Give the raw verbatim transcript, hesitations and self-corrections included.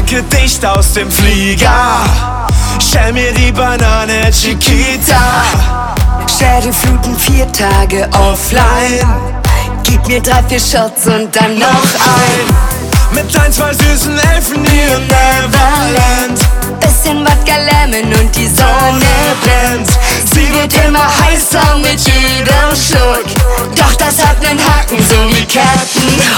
trinke dicht aus dem Flieger. Stell mir die Banane Chiquita. Schädelfluten, vier Tage offline. Gib mir drei, vier Shots und dann noch ein. Mit ein, zwei süßen Elfen hier in Neverland. Bisschen Wodka Lemon und die Sonne brennt. Sie wird immer heißer mit jedem Schluck. Doch das hat nen Haken, so wie Captain